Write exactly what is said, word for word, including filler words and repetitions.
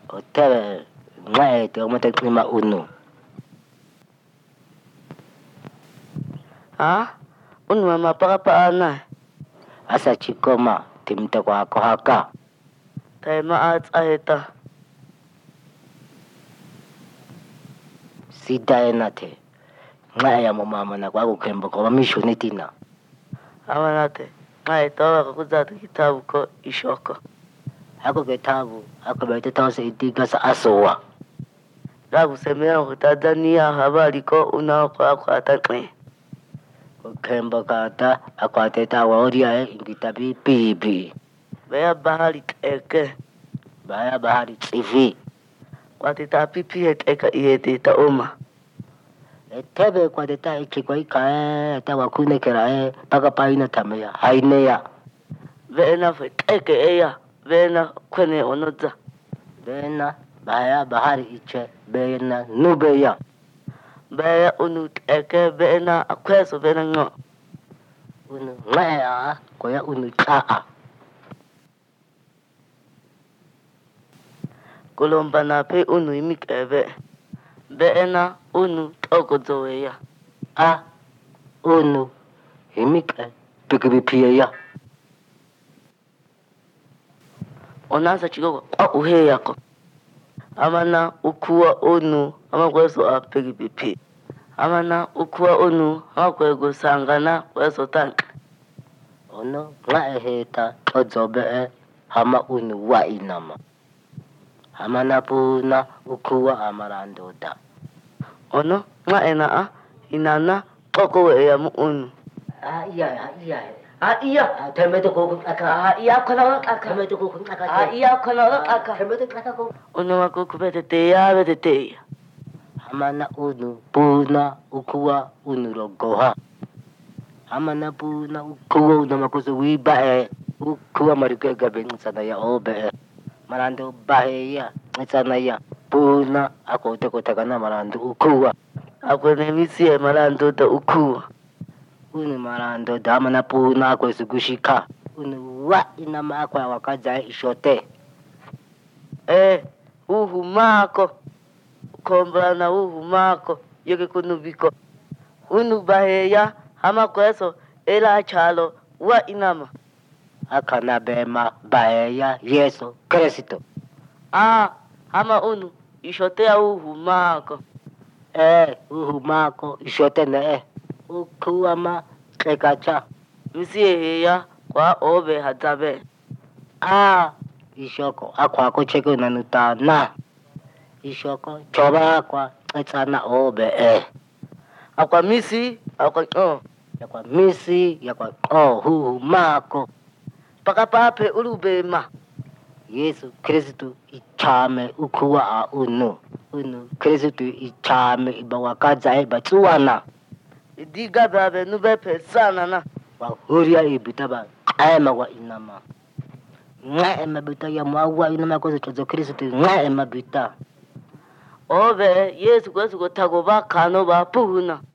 Otebe ngai te omete klima unu. Ha? Unu mama para paana. Asa chikoma timte kwa kohaka. Tai maat aheta. Sida enate. Ngai ya mama na kwa kukembo kwa misho netina. Amanate. Ngai tawa kukuzata kitabu ko ishoko. Ako kitabu, ako bete tawase itiga sa asowa. Lagu semea kutadania habari ko unao kwa kwa atakwe. Kukembo kata, ako ateta waoria eh, ingitabi pibi. Baya bahari eke. Baya bahari tsivi. Kwa tita pipi et eka iete ta oma. Etebe kwa teta iki kwa ika eh, ta wakune kera eh, paka paina tameya, haineya. Vena fet eke eya. Vena kwene onoza. Bena baya bahari iche, bena nubeya. Baya unu eke vena akweso vena ngo. Unu ngaya, koya unu taa. Kolomba na pe unu imik eve. Vena unu toko zoeya. A, unu, imike, pikibipiya ya. Onasa chikoko kwa uhe yako. Amana ukuwa onu ama kweso apegi pipi. Amana ukuwa onu ama kwego sangana kweso tank. Ono nga eheta tozobe e hama unu wa inama. Hama napuna ukuwa amarandoda. Ono nga ena a inana toko we ya mu onu. Ah iya, iya. Ah iya. Temete koko aka. Ah iya kono aka. Temete koko aka. Ah iya kono aka. Temete aka koko. Ono wako kubete te ya bete te. Hama na unu puna ukuwa unu rogoha. Hama na puna ukuwa unu makuso wiba e. Ukuwa marike gabe nsana ya obe e. Marando bahe ya. Nsana ya. Puna ako teko takana marando ukuwa. Ako nemisi e marando ta ukuwa. Unu marando dama na puna ako isugushika. Unu wa inama ako ya wakaja ishote. Eh, uhu mako. Kombra na uhu mako. Yoke kunubiko. Unu baheya hama kweso ela chalo wa inama. Akana bema baeya Yesu Kristo. Ah, hama unu ishotea uhu mako. Eh, uhu mako ishote na eh. Ukuwa kekacha. Misi eheya kwa obe hatabe. Ah, ishoko akwa ko cheko nanuta na. Ishoko choba akwa etsana obe eh. Akwa misi, akwa oh. Yakwa misi, yakwa oh uhu mako. Paka pape urube ma. Yesu Kristo ichame ukuwa a unu. Unu Kristo ichame ibawakaza e batuwana. Idiga babe nube pe sana na. Wa huria ibitaba ema wa inama. Nga ema bita ya mwawa inama kwa zozo Kristo nga ema bita. Obe Yesu kwesu kotago ba kano ba puhuna.